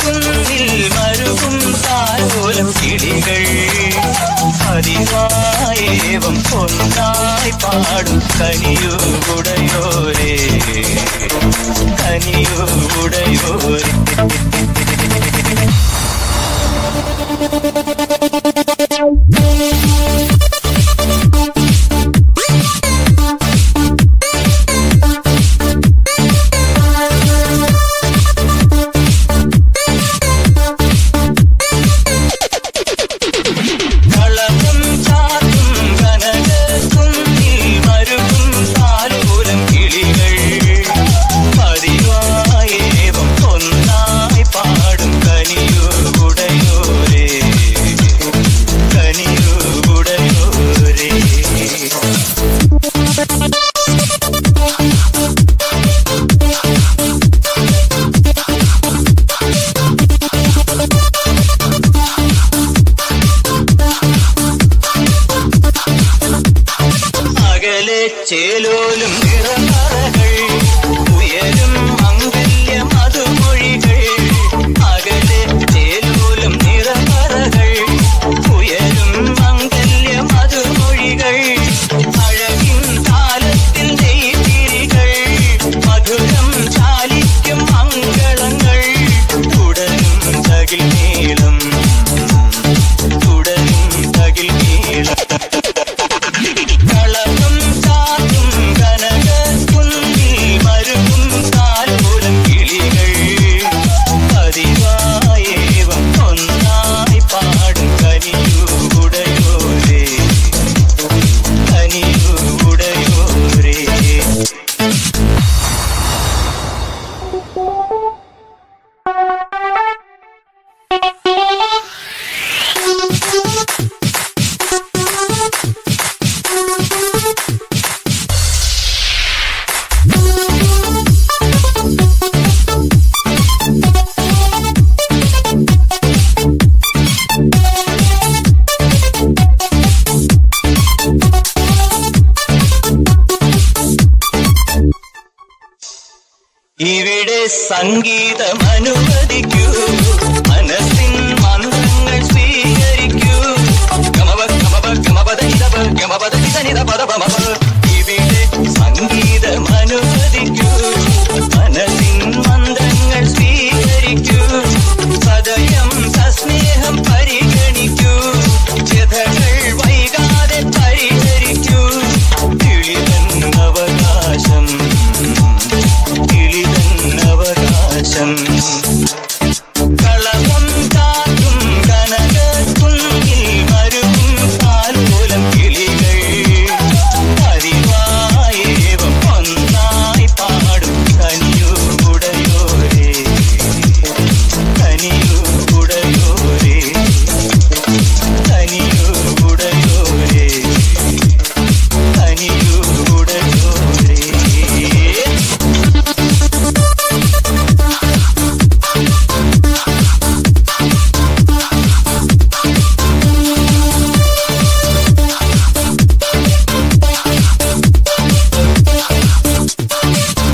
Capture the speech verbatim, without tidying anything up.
കുന്നിൽ മരുകും താരോലം കിളികൾ പതിവായേവം ഒന്നായി പാടും കനിയുടയോരേ കനിയുടയോരേ. ചേലോലും നിറമറകൾ ഉയരും മംഗല്യ മധുമൊഴികൾ അകലെ ചേലോലും നിറമറകൾ ഉയരും മംഗല്യ മധുമൊഴികൾ അഴകിൻ താലത്തിൽ നെയ്തിരികൾ മധുരം ചാലിക്കും മംഗളങ്ങൾ തുടരും തകിൽ നീളം തുടരും തകിൽ നീളം. ഇവിടെ സംഗീതം അനുവദിക്കൂ മനസ്സിൻ മന്ത്രങ്ങൾ സ്വീകരിക്കൂ ഗമപ ഗമപ ഗമപദ നിധപ ഗമപദ നിധനിധ പദപമപ. ഇവിടെ സംഗീതം അനുവദിക്കൂ മനസ്സിൻ മന്ത്രങ്ങൾ സ്വീകരിക്കൂ സദയം സസ്നേഹം പരിഗണിക്കൂ വ്യഥകൾ വൈകാതെ പരിഹരിക്കൂ കിളിതൻ അവകാശം കിളിതൻ അവകാശം.